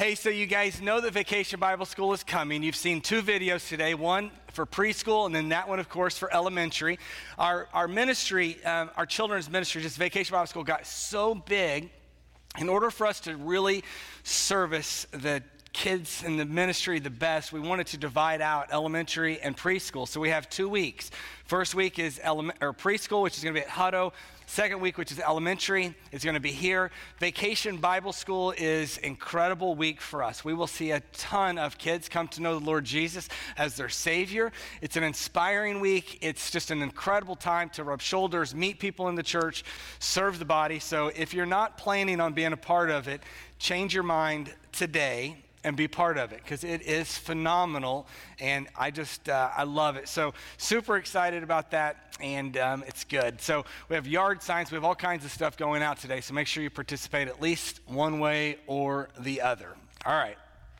Hey, so you guys know that Vacation Bible School is coming. You've seen two videos today, one for preschool and then that one, of course, for elementary. Our ministry, our children's ministry, just Vacation Bible School, got so big. In order for us to really service the kids in the ministry the best, we wanted to divide out elementary and preschool. So we have 2 weeks. First week is preschool, which is going to be at Hutto. Second week, which is elementary, is going to be here. Vacation Bible School is an incredible week for us. We will see a ton of kids come to know the Lord Jesus as their Savior. It's an inspiring week. It's just an incredible time to rub shoulders, meet people in the church, serve the body. So if you're not planning on being a part of it, change your mind today and be part of it, because it is phenomenal, and I love it. So super excited about that, and it's good. So we have yard signs, we have all kinds of stuff going out today, so make sure you participate at least one way or the other. All right.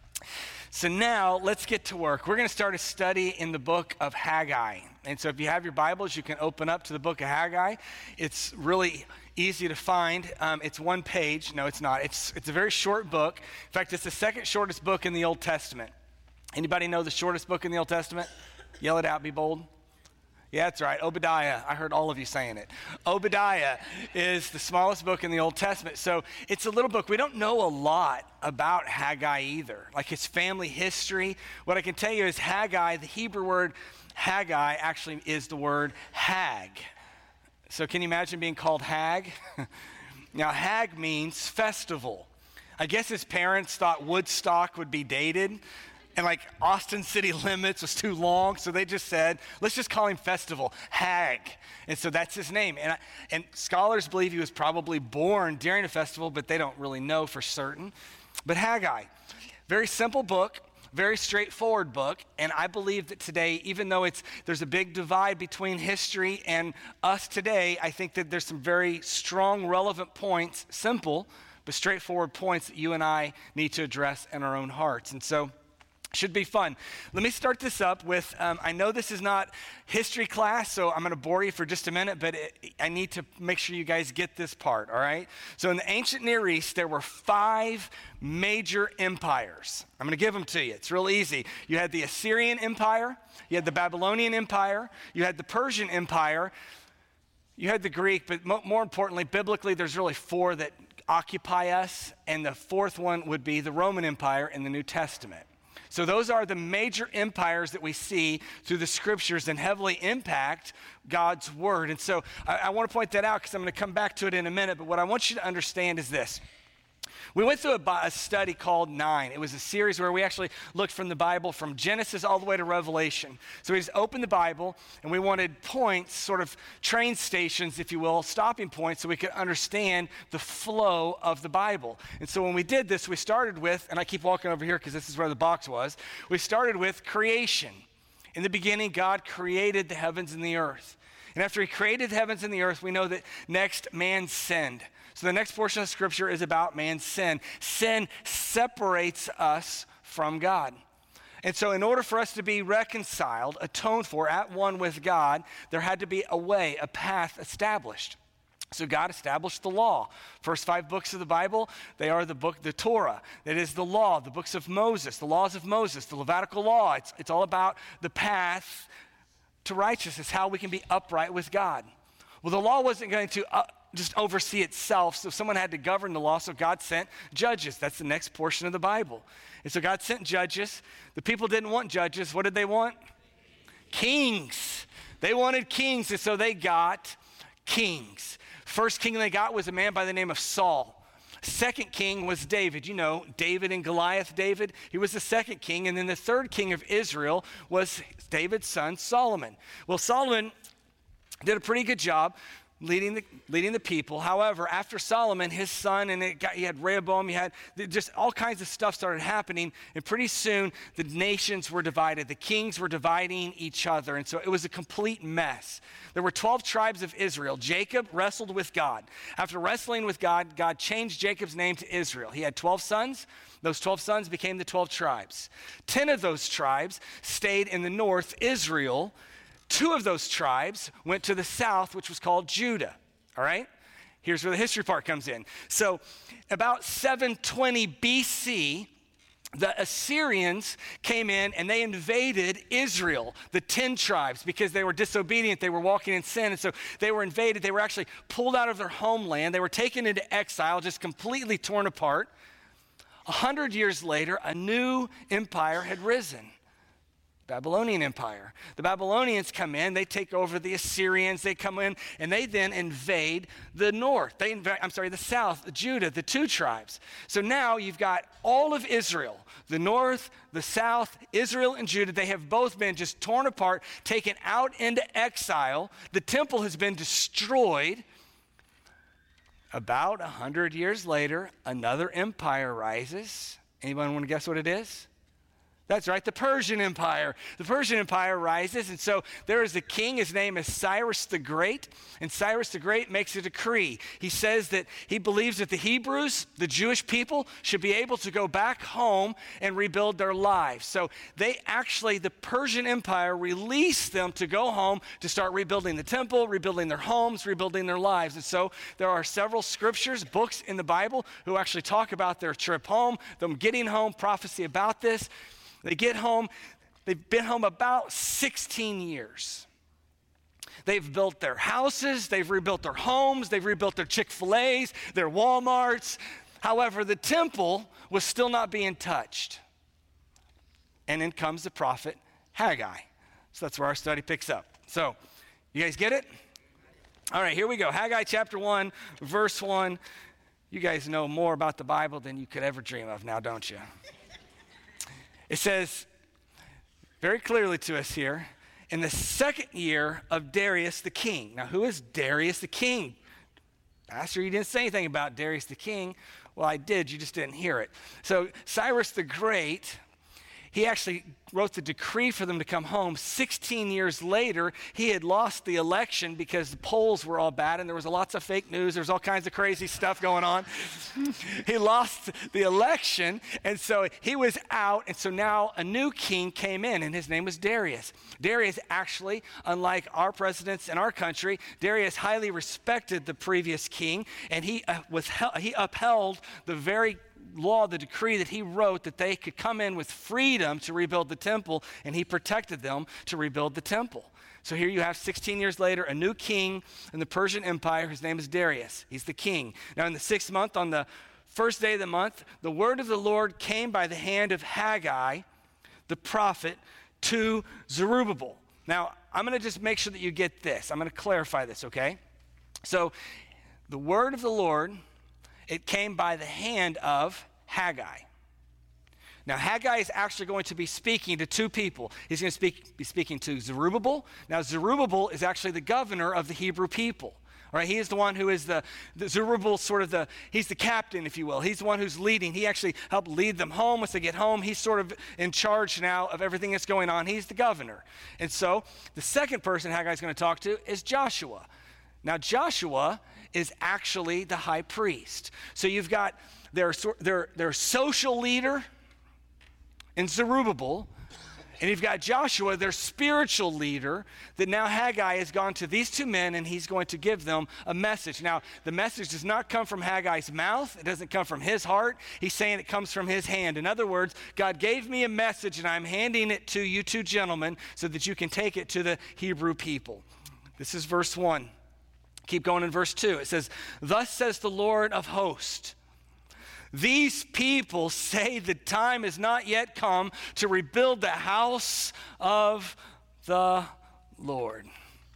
So now let's get to work. We're going to start a study in the book of Haggai. And so if you have your Bibles, you can open up to the book of Haggai. It's really easy to find. It's one page. No, it's not. It's a very short book. In fact, it's the second shortest book in the Old Testament. Anybody know the shortest book in the Old Testament? Yell it out, be bold. Yeah, that's right, Obadiah. I heard all of you saying it. Obadiah is the smallest book in the Old Testament. So it's a little book. We don't know a lot about Haggai either, like his family history. What I can tell you is Haggai, the Hebrew word Haggai actually is the word hag. So can you imagine being called Hag? Now, Hag means festival. I guess his parents thought Woodstock would be dated, and like Austin City Limits was too long, so they just said, let's just call him Festival, Hag. And so that's his name. And scholars believe he was probably born during a festival, but they don't really know for certain. But Haggai, very simple book, very straightforward book, and I believe that today, even though there's a big divide between history and us today, I think that there's some very strong, relevant points, simple, but straightforward points that you and I need to address in our own hearts. And so should be fun. Let me start this up with, I know this is not history class, so I'm going to bore you for just a minute, but I need to make sure you guys get this part, all right? So in the ancient Near East, there were 5 major empires. I'm going to give them to you. It's real easy. You had the Assyrian Empire, you had the Babylonian Empire, you had the Persian Empire, you had the Greek, but more importantly, biblically, there's really 4 that occupy us, and the 4th one would be the Roman Empire in the New Testament. So those are the major empires that we see through the scriptures and heavily impact God's word. And so I want to point that out because I'm going to come back to it in a minute. But what I want you to understand is this. We went through a study called 9. It was a series where we actually looked from the Bible from Genesis all the way to Revelation. So we just opened the Bible and we wanted points, sort of train stations, if you will, stopping points so we could understand the flow of the Bible. And so when we did this, we started with, and I keep walking over here because this is where the box was, we started with creation. In the beginning, God created the heavens and the earth. And after he created the heavens and the earth, we know that next man sinned. So the next portion of scripture is about man's sin. Sin separates us from God. And so in order for us to be reconciled, atoned for, at one with God, there had to be a way, a path established. So God established the law. First 5 books of the Bible, they are the Torah. That is the law, the books of Moses, the laws of Moses, the Levitical law. It's all about the path to righteousness, how we can be upright with God. Well, the law wasn't going to just oversee itself, so someone had to govern the law, so God sent judges. That's the next portion of the Bible. And so God sent judges. The people didn't want judges. What did they want? Kings. They wanted kings, and so they got kings. First king they got was a man by the name of Saul. Second king was David. You know, David and Goliath, David. He was the second king. And then the third king of Israel was David's son, Solomon. Well, Solomon did a pretty good job leading the people. However, after Solomon, his son, and you had Rehoboam, you had just all kinds of stuff started happening, and pretty soon the nations were divided. The kings were dividing each other, and so it was a complete mess. There were 12 tribes of Israel. Jacob wrestled with God. After wrestling with God, God changed Jacob's name to Israel. He had 12 sons. Those 12 sons became the 12 tribes. 10 of those tribes stayed in the north, Israel. 2 of those tribes went to the south, which was called Judah, all right? Here's where the history part comes in. So about 720 BC, the Assyrians came in and they invaded Israel, the 10 tribes, because they were disobedient. They were walking in sin. And so they were invaded. They were actually pulled out of their homeland. They were taken into exile, just completely torn apart. 100 years later, a new empire had risen. Babylonian Empire. The Babylonians come in, they take over the Assyrians, they come in, and they then invade the north. The south, Judah, the 2 tribes. So now you've got all of Israel, the north, the south, Israel and Judah. They have both been just torn apart, taken out into exile. The temple has been destroyed. About 100 years later, another empire rises. Anyone want to guess what it is? That's right, the Persian Empire. The Persian Empire rises, and so there is a king. His name is Cyrus the Great, and Cyrus the Great makes a decree. He says that he believes that the Hebrews, the Jewish people, should be able to go back home and rebuild their lives. So the Persian Empire released them to go home to start rebuilding the temple, rebuilding their homes, rebuilding their lives. And so there are several scriptures, books in the Bible, who actually talk about their trip home, them getting home, prophecy about this. They get home, they've been home about 16 years. They've built their houses, they've rebuilt their homes, they've rebuilt their Chick-fil-A's, their Walmarts. However, the temple was still not being touched. And in comes the prophet Haggai. So that's where our study picks up. So, you guys get it? All right, here we go. Haggai chapter 1, verse 1. You guys know more about the Bible than you could ever dream of now, don't you? It says very clearly to us here, in the 2nd year of Darius the king. Now, who is Darius the king? Pastor, you didn't say anything about Darius the king. Well, I did, you just didn't hear it. So Cyrus the Great, he actually wrote the decree for them to come home. 16 years later, he had lost the election because the polls were all bad and there was lots of fake news. There was all kinds of crazy stuff going on. He lost the election, and so he was out, and so now a new king came in, and his name was Darius. Darius actually, unlike our presidents in our country, Darius highly respected the previous king, and he upheld the very law, the decree that he wrote, that they could come in with freedom to rebuild the temple, and he protected them to rebuild the temple. So here you have 16 years later, a new king in the Persian Empire. His name is Darius. He's the king. Now in the 6th month, on the 1st day of the month, the word of the Lord came by the hand of Haggai, the prophet, to Zerubbabel. Now, I'm going to just make sure that you get this. I'm going to clarify this, okay? So the word of the Lord, it came by the hand of Haggai. Now, Haggai is actually going to be speaking to 2 people. He's going to be speaking to Zerubbabel. Now, Zerubbabel is actually the governor of the Hebrew people. All right, he is the one who is the Zerubbabel, he's the captain, if you will. He's the one who's leading. He actually helped lead them home. Once they get home, he's sort of in charge now of everything that's going on. He's the governor. And so the second person Haggai is going to talk to is Joshua. Now, Joshua is actually the high priest. So you've got their social leader in Zerubbabel, and you've got Joshua, their spiritual leader, that now Haggai has gone to these 2 men, and he's going to give them a message. Now, the message does not come from Haggai's mouth. It doesn't come from his heart. He's saying it comes from his hand. In other words, God gave me a message, and I'm handing it to you 2 gentlemen so that you can take it to the Hebrew people. This is verse 1. Keep going in verse 2. It says, "Thus says the Lord of hosts, these people say the time has not yet come to rebuild the house of the Lord."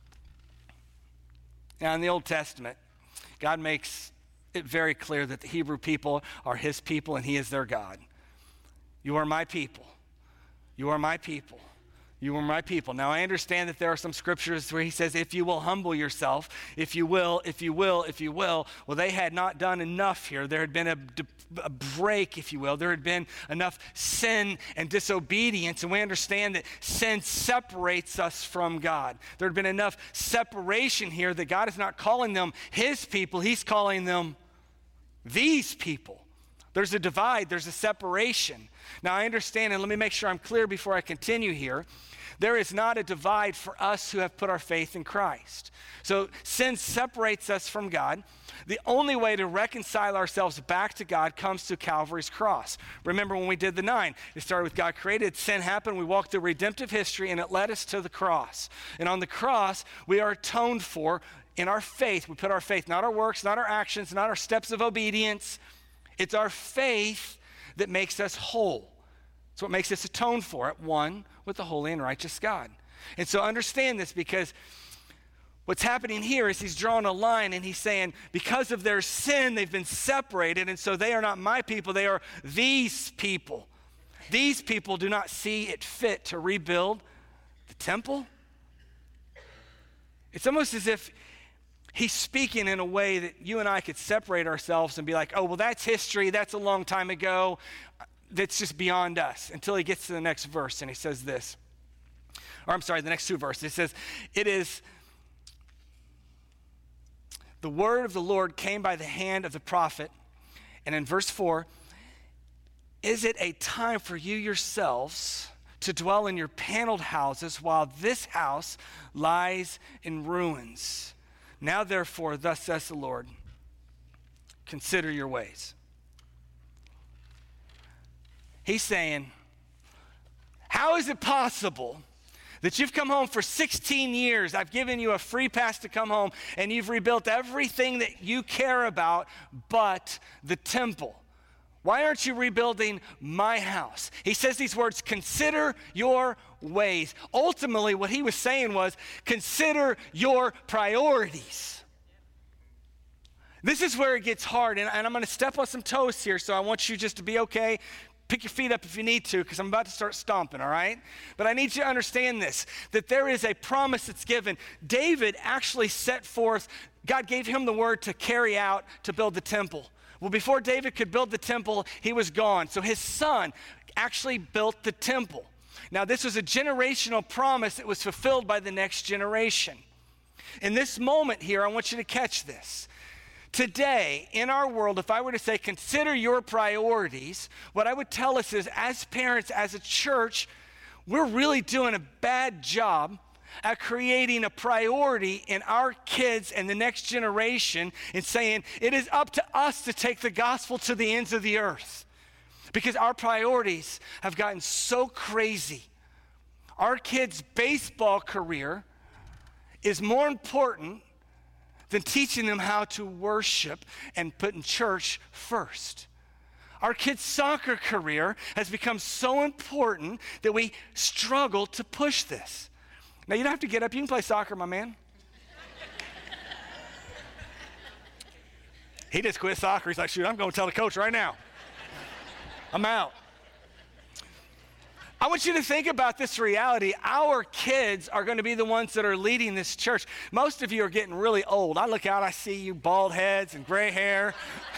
Now, in the Old Testament, God makes it very clear that the Hebrew people are his people and he is their God. You are my people. You are my people. You are my people. Now, I understand that there are some scriptures where he says, if you will humble yourself, if you will. Well, they had not done enough here. There had been a break, if you will. There had been enough sin and disobedience, and we understand that sin separates us from God. There had been enough separation here that God is not calling them his people. He's calling them these people There's a divide, there's a separation. Now I understand, and let me make sure I'm clear before I continue here. There is not a divide for us who have put our faith in Christ. So sin separates us from God. The only way to reconcile ourselves back to God comes through Calvary's cross. Remember when we did the 9, it started with God created, sin happened, we walked through redemptive history, and it led us to the cross. And on the cross, we are atoned for in our faith. We put our faith, not our works, not our actions, not our steps of obedience. It's our faith that makes us whole. It's what makes us atone for it, one with the holy and righteous God. And so understand this, because what's happening here is he's drawing a line and he's saying, because of their sin, they've been separated, and so they are not my people, they are these people. These people do not see it fit to rebuild the temple. It's almost as if he's speaking in a way that you and I could separate ourselves and be like, oh, well, that's history, that's a long time ago. That's just beyond us, until he gets to the next verse and he says this. Or I'm sorry, the next 2 verses. It says, it is the word of the Lord came by the hand of the prophet. And in verse 4, is it a time for you yourselves to dwell in your paneled houses while this house lies in ruins? Now therefore, thus says the Lord, consider your ways. He's saying, how is it possible that you've come home for 16 years, I've given you a free pass to come home, and you've rebuilt everything that you care about but the temple? Why aren't you rebuilding my house? He says these words, consider your ways. Ultimately, what he was saying was, consider your priorities. This is where it gets hard, and I'm going to step on some toes here, so I want you just to be okay. Pick your feet up if you need to, because I'm about to start stomping, all right? But I need you to understand this, that there is a promise that's given. David actually set forth, God gave him the word to carry out, to build the temple. Well, before David could build the temple, he was gone. So his son actually built the temple. Now, this was a generational promise that was fulfilled by the next generation. In this moment here, I want you to catch this. Today, in our world, if I were to say, consider your priorities, what I would tell us is, as parents, as a church, we're really doing a bad job at creating a priority in our kids and the next generation and saying, it is up to us to take the gospel to the ends of the earth. Because our priorities have gotten so crazy. Our kids' baseball career is more important than teaching them how to worship and putting church first. Our kids' soccer career has become so important that we struggle to push this. Now, you don't have to get up. You can play soccer, my man. He just quit soccer. He's like, shoot, I'm going to tell the coach right now. I'm out. I want you to think about this reality. Our kids are going to be the ones that are leading this church. Most of you are getting really old. I look out, I see you bald heads and gray hair.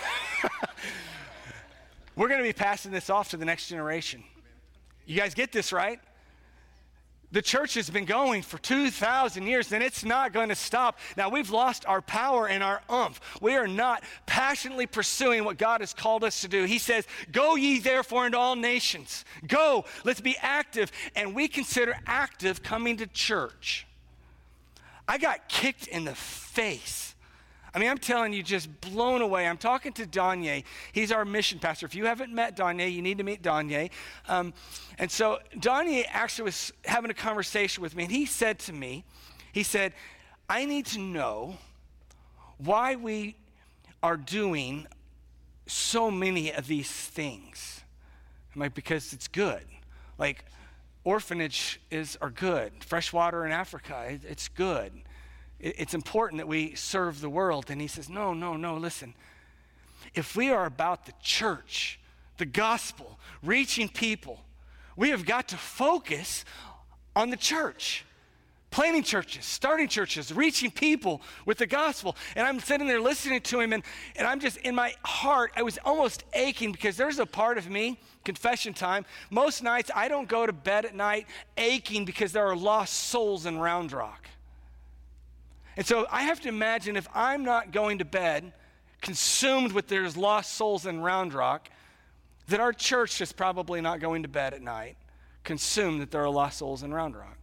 We're going to be passing this off to the next generation. You guys get this, right? The church has been going for 2,000 years, and it's not going to stop. Now, we've lost our power and our oomph. We are not passionately pursuing what God has called us to do. He says, go ye therefore into all nations. Go, let's be active. And we consider active coming to church. I got kicked in the face. I mean, I'm telling you, just blown away. I'm talking to Danye. He's our mission pastor. If you haven't met Danye, you need to meet Danye. And so Danye actually was having a conversation with me, and he said to me, he said, I need to know why we are doing so many of these things. I'm like, because it's good. Like, orphanages are good. Freshwater in Africa, it's good. It's important that we serve the world. And he says, no, listen. If we are about the church, the gospel, reaching people, we have got to focus on the church. Planting churches, starting churches, reaching people with the gospel. And I'm sitting there listening to him, and I'm just, in my heart, I was almost aching, because there's a part of me, confession time, most nights I don't go to bed at night aching because there are lost souls in Round Rock. And so I have to imagine, if I'm not going to bed consumed with there's lost souls in Round Rock, that our church is probably not going to bed at night, consumed that there are lost souls in Round Rock.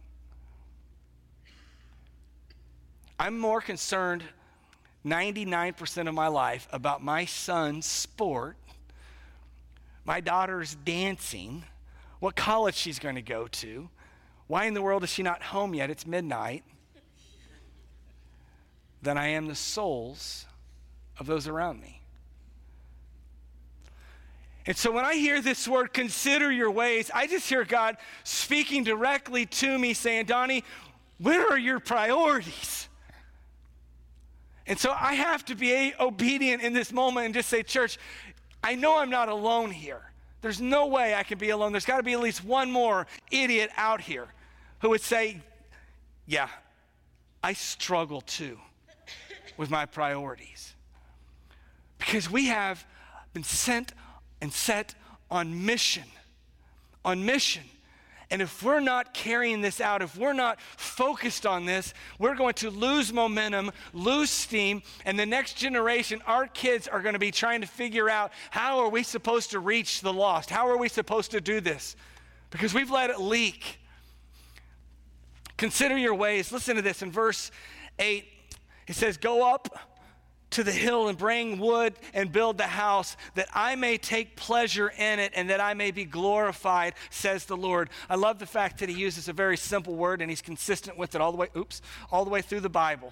I'm more concerned 99% of my life about my son's sport, my daughter's dancing, what college she's going to go to. Why in the world is she not home yet? It's midnight. Than I am the souls of those around me. And so when I hear this word, consider your ways, I just hear God speaking directly to me saying, Donnie, where are your priorities? And so I have to be obedient in this moment and just say, church, I know I'm not alone here. There's no way I can be alone. There's got to be at least one more idiot out here who would say, yeah, I struggle too with my priorities. Because we have been sent and set on mission. On mission. And if we're not carrying this out, if we're not focused on this, we're going to lose momentum, lose steam, and the next generation, our kids are going to be trying to figure out, how are we supposed to reach the lost? How are we supposed to do this? Because we've let it leak. Consider your ways. Listen to this in verse 8. It says, go up to the hill and bring wood and build the house, that I may take pleasure in it and that I may be glorified, says the Lord. I love the fact that he uses a very simple word and he's consistent with it all the way through the Bible.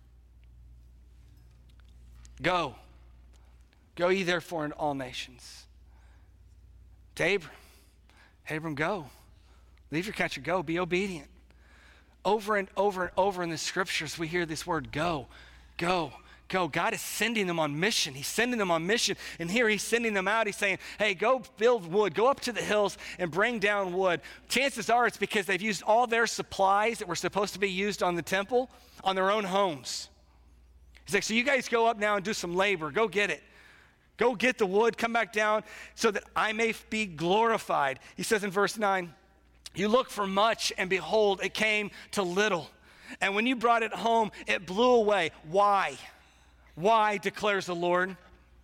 Go. Go ye therefore into all nations. To Abram, go. Leave your country, go, be obedient. Over and over and over in the scriptures, we hear this word, go, go, go. God is sending them on mission. He's sending them on mission. And here he's sending them out. He's saying, hey, go build wood. Go up to the hills and bring down wood. Chances are it's because they've used all their supplies that were supposed to be used on the temple on their own homes. He's like, so you guys go up now and do some labor. Go get it. Go get the wood. Come back down so that I may be glorified. He says in verse 9, you look for much, and behold, it came to little. And when you brought it home, it blew away. Why? Why, declares the Lord?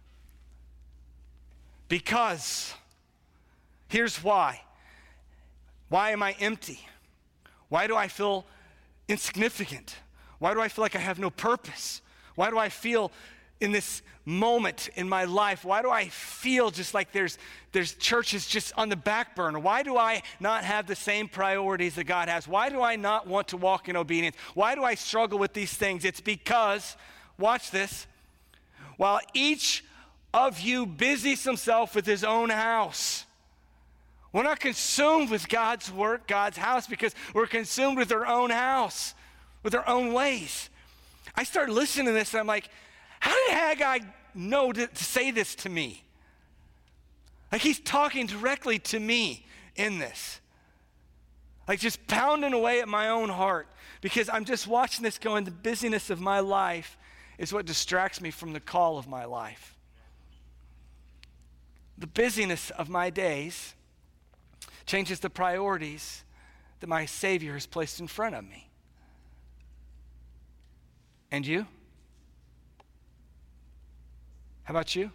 Because. Here's why. Why am I empty? Why do I feel insignificant? Why do I feel like I have no purpose? Why do I feel in this moment in my life, why do I feel just like there's churches just on the back burner? Why do I not have the same priorities that God has? Why do I not want to walk in obedience? Why do I struggle with these things? It's because, watch this, while each of you busies himself with his own house. We're not consumed with God's work, God's house, because we're consumed with our own house, with our own ways. I started listening to this and I'm like, how did Haggai know to say this to me? Like he's talking directly to me in this. Like just pounding away at my own heart because I'm just watching this going, the busyness of my life is what distracts me from the call of my life. The busyness of my days changes the priorities that my Savior has placed in front of me. And you? How about you?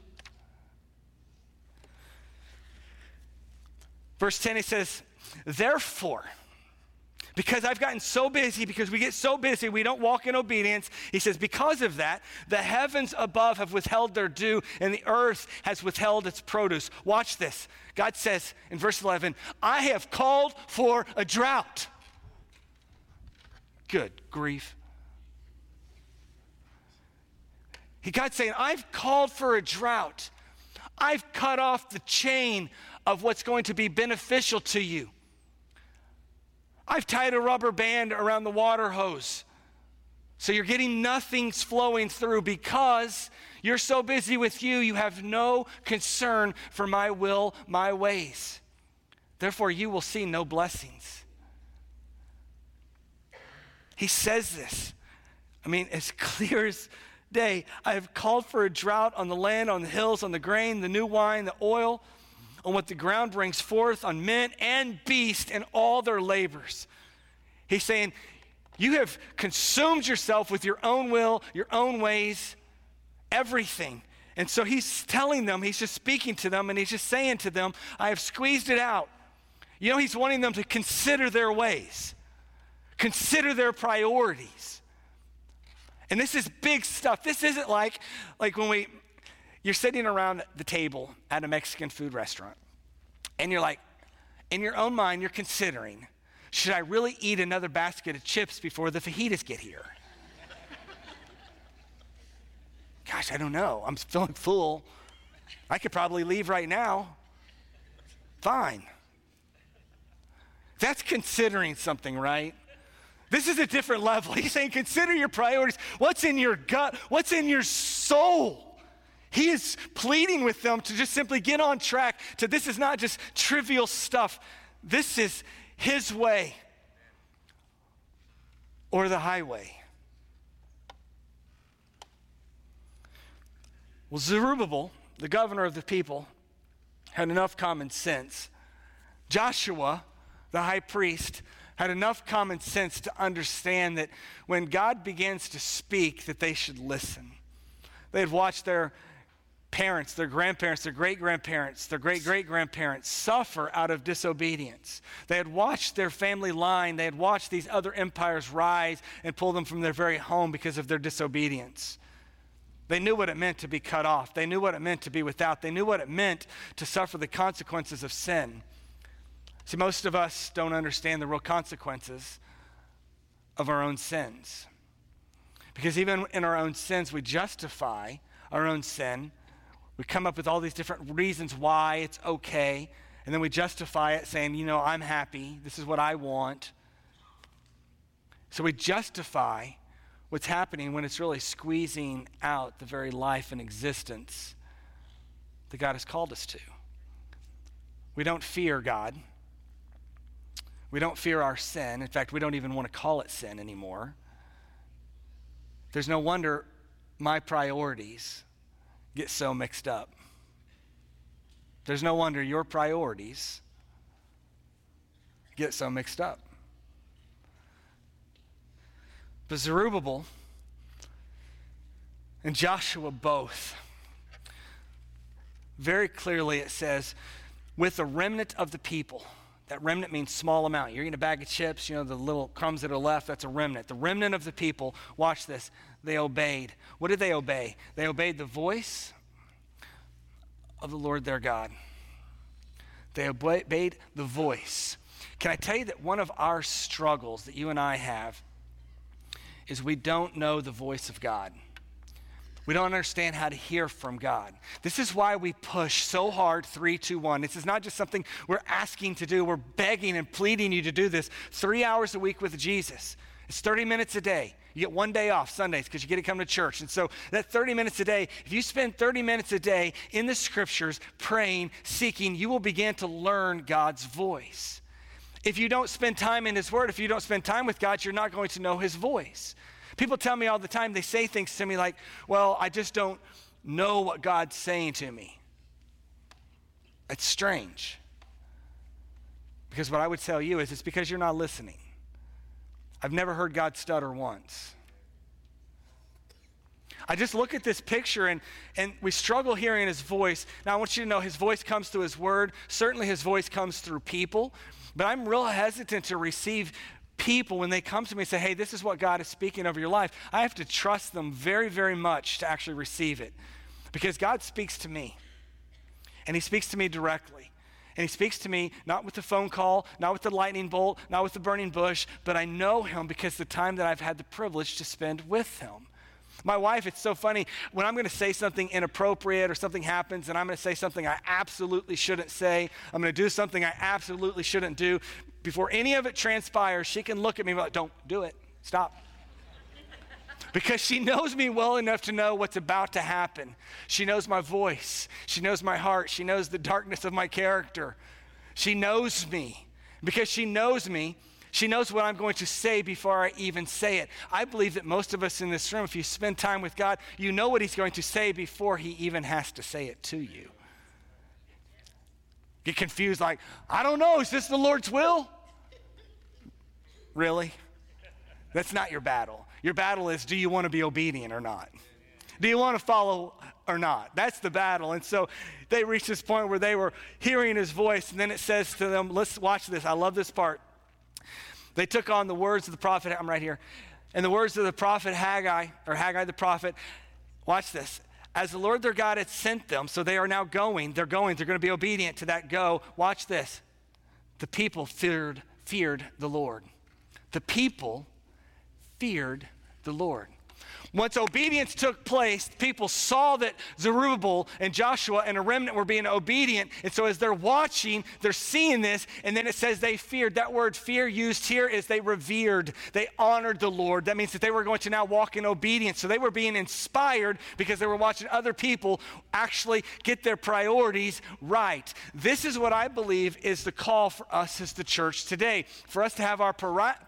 Verse 10, it says, therefore, because I've gotten so busy, because we get so busy, we don't walk in obedience. He says, because of that, the heavens above have withheld their dew, and the earth has withheld its produce. Watch this. God says in verse 11, I have called for a drought. Good grief. God's saying, I've called for a drought. I've cut off the chain of what's going to be beneficial to you. I've tied a rubber band around the water hose. So you're getting nothing's flowing through because you're so busy with you, you have no concern for my will, my ways. Therefore, you will see no blessings. He says this. I mean, as clear as day, I have called for a drought on the land, on the hills, on the grain, the new wine, the oil, on what the ground brings forth, on men and beast and all their labors. He's saying, you have consumed yourself with your own will, your own ways, everything. And so he's telling them, he's just speaking to them, and he's just saying to them, I have squeezed it out. You know, he's wanting them to consider their ways, consider their priorities. And this is big stuff. This isn't like when you're sitting around the table at a Mexican food restaurant, and you're like, in your own mind, you're considering, should I really eat another basket of chips before the fajitas get here? Gosh, I don't know. I'm feeling full. I could probably leave right now. Fine. That's considering something, right? This is a different level. He's saying, consider your priorities. What's in your gut? What's in your soul? He is pleading with them to just simply get on track to this is not just trivial stuff. This is his way or the highway. Well, Zerubbabel, the governor of the people, had enough common sense. Joshua, the high priest, had enough common sense to understand that when God begins to speak, that they should listen. They had watched their parents, their grandparents, their great-grandparents, their great-great-grandparents suffer out of disobedience. They had watched their family line. They had watched these other empires rise and pull them from their very home because of their disobedience. They knew what it meant to be cut off. They knew what it meant to be without. They knew what it meant to suffer the consequences of sin. See, most of us don't understand the real consequences of our own sins. Because even in our own sins, we justify our own sin. We come up with all these different reasons why it's okay, and then we justify it saying, you know, I'm happy. This is what I want. So we justify what's happening when it's really squeezing out the very life and existence that God has called us to. We don't fear God. We don't fear our sin. In fact, we don't even want to call it sin anymore. There's no wonder my priorities get so mixed up. There's no wonder your priorities get so mixed up. But Zerubbabel and Joshua both, very clearly it says, with the remnant of the people. That remnant means small amount. You're eating a bag of chips, you know, the little crumbs that are left, that's a remnant. The remnant of the people, watch this, they obeyed. What did they obey? They obeyed the voice of the Lord their God. They obeyed the voice. Can I tell you that one of our struggles that you and I have is we don't know the voice of God. We don't understand how to hear from God. This is why we push so hard 3, 2, 1. This is not just something we're asking to do. We're begging and pleading you to do this 3 hours a week with Jesus. It's 30 minutes a day. You get one day off, Sundays, because you get to come to church. And so that 30 minutes a day, if you spend 30 minutes a day in the scriptures, praying, seeking, you will begin to learn God's voice. If you don't spend time in his word, if you don't spend time with God, you're not going to know his voice. People tell me all the time, they say things to me like, well, I just don't know what God's saying to me. It's strange. Because what I would tell you is it's because you're not listening. I've never heard God stutter once. I just look at this picture and we struggle hearing his voice. Now I want you to know his voice comes through his word. Certainly his voice comes through people. But I'm real hesitant to receive people when they come to me and say, hey, this is what God is speaking over your life. I have to trust them very, very much to actually receive it. Because God speaks to me. And he speaks to me directly. And he speaks to me not with the phone call, not with the lightning bolt, not with the burning bush, but I know him because the time that I've had the privilege to spend with him. My wife, it's so funny, when I'm going to say something inappropriate or something happens and I'm going to say something I absolutely shouldn't say, I'm going to do something I absolutely shouldn't do, before any of it transpires, she can look at me and be like, don't do it, stop. Because she knows me well enough to know what's about to happen. She knows my voice. She knows my heart. She knows the darkness of my character. She knows me. Because she knows me, she knows what I'm going to say before I even say it. I believe that most of us in this room, if you spend time with God, you know what he's going to say before he even has to say it to you. Get confused like, I don't know, is this the Lord's will? Really? That's not your battle. Your battle is, do you want to be obedient or not? Do you want to follow or not? That's the battle. And so they reached this point where they were hearing his voice, and then it says to them, let's watch this. I love this part. They took on the words of the prophet, I'm right here, and the words of the prophet Haggai, or Haggai the prophet. Watch this. As the Lord their God had sent them, so they are now going, they're going to be obedient to that go. Watch this. The people feared the Lord. The people feared the Lord. Once obedience took place, people saw that Zerubbabel and Joshua and a remnant were being obedient. And so as they're watching, they're seeing this. And then it says they feared. That word fear used here is they revered. They honored the Lord. That means that they were going to now walk in obedience. So they were being inspired because they were watching other people actually get their priorities right. This is what I believe is the call for us as the church today. For us to have our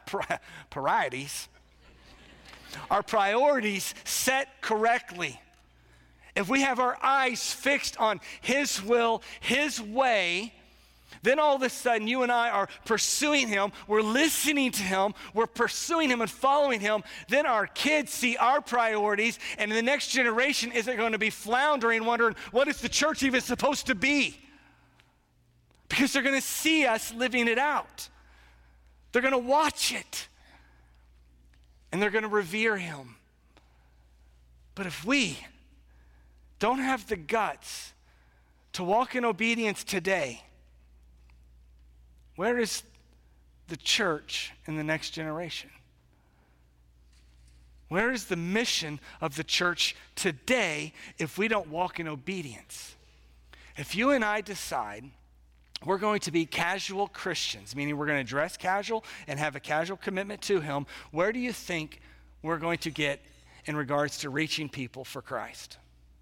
priorities set correctly. If we have our eyes fixed on His will, His way, then all of a sudden you and I are pursuing Him, we're listening to Him, we're pursuing Him and following Him. Then our kids see our priorities, and the next generation isn't going to be floundering, wondering, what is the church even supposed to be? Because they're going to see us living it out. They're going to watch it. And they're going to revere Him. But if we don't have the guts to walk in obedience today, where is the church in the next generation? Where is the mission of the church today if we don't walk in obedience? If you and I decide we're going to be casual Christians, meaning we're going to dress casual and have a casual commitment to Him, where do you think we're going to get in regards to reaching people for Christ?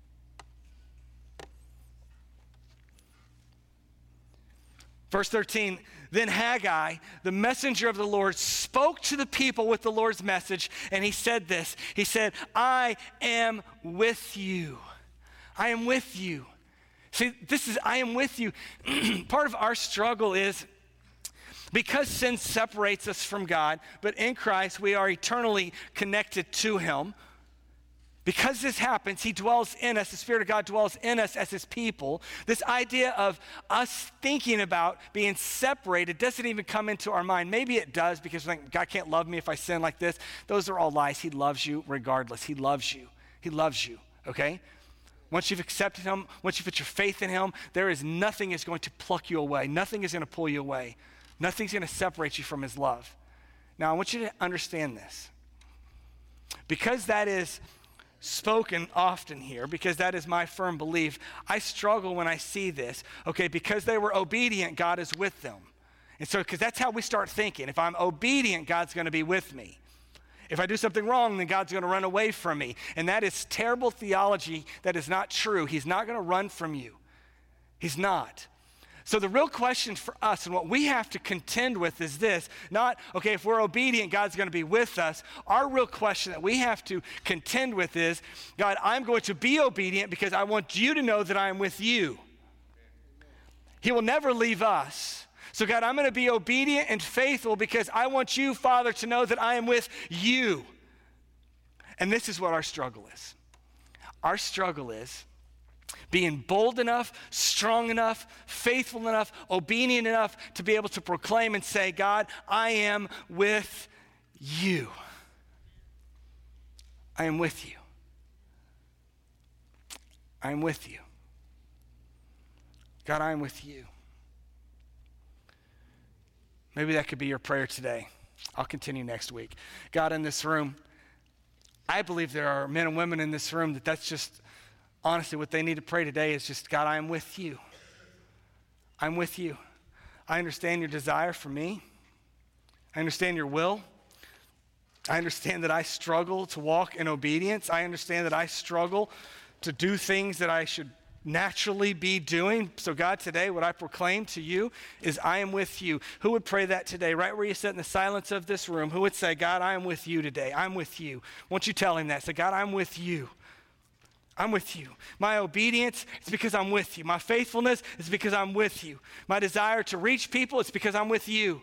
Verse 13, then Haggai, the messenger of the Lord, spoke to the people with the Lord's message, and he said this. He said, I am with you. I am with you. See, this is, I am with you. Part of our struggle is because sin separates us from God, but in Christ we are eternally connected to Him. Because this happens, He dwells in us, the Spirit of God dwells in us as His people. This idea of us thinking about being separated doesn't even come into our mind. Maybe it does because we think, God can't love me if I sin like this. Those are all lies. He loves you regardless. He loves you. He loves you, okay? Once you've accepted Him, once you put your faith in Him, there is nothing is going to pluck you away. Nothing is going to pull you away. Nothing's going to separate you from His love. Now, I want you to understand this. Because that is spoken often here, because that is my firm belief, I struggle when I see this. Okay, because they were obedient, God is with them. And so, because that's how we start thinking. If I'm obedient, God's going to be with me. If I do something wrong, then God's going to run away from me. And that is terrible theology that is not true. He's not going to run from you. He's not. So the real question for us and what we have to contend with is this, not, okay, if we're obedient, God's going to be with us. Our real question that we have to contend with is, God, I'm going to be obedient because I want you to know that I am with you. He will never leave us. So God, I'm going to be obedient and faithful because I want you, Father, to know that I am with you. And this is what our struggle is. Our struggle is being bold enough, strong enough, faithful enough, obedient enough to be able to proclaim and say, God, I am with you. I am with you. I am with you. God, I am with you. Maybe that could be your prayer today. I'll continue next week. God, in this room, I believe there are men and women in this room that's just honestly what they need to pray today is just, God, I am with you. I'm with you. I understand your desire for me. I understand your will. I understand that I struggle to walk in obedience. I understand that I struggle to do things that I should naturally be doing. So God, today what I proclaim to you is I am with you. Who would pray that today, right where you sit in the silence of this room? Who would say, God, I am with you today. I'm with you. Won't you tell him that? Say, God, I'm with you. I'm with you. My obedience is because I'm with you. My faithfulness is because I'm with you. My desire to reach people is because I'm with you.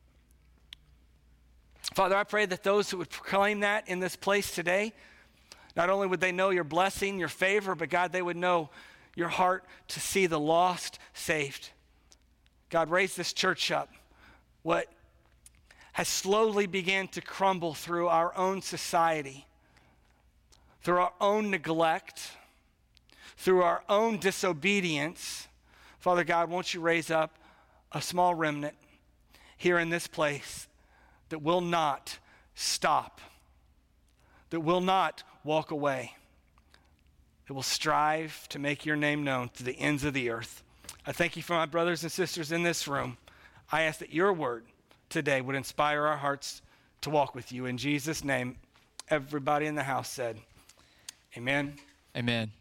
Father, I pray that those who would proclaim that in this place today, Not only would they know your blessing, your favor, but God, they would know your heart to see the lost saved. God, raise this church up. What has slowly began to crumble through our own society, through our own neglect, through our own disobedience. Father God, won't you raise up a small remnant here in this place that will not stop, that will not walk away, that will strive to make your name known to the ends of the earth. I thank you for my brothers and sisters in this room. I ask that your word today would inspire our hearts to walk with you. In Jesus' name, everybody in the house said, amen. Amen.